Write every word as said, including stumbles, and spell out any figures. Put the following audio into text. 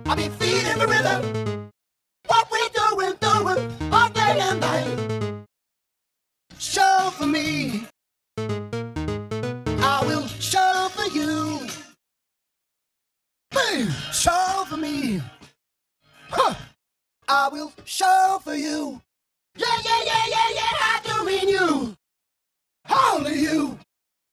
I be feeling the rhythm. What we doing, doing all day and night. Show for me. I will show for you. Hey, show for me. Huh. I will show for you. Yeah, yeah, yeah, yeah, yeah. I do mean you. Only you.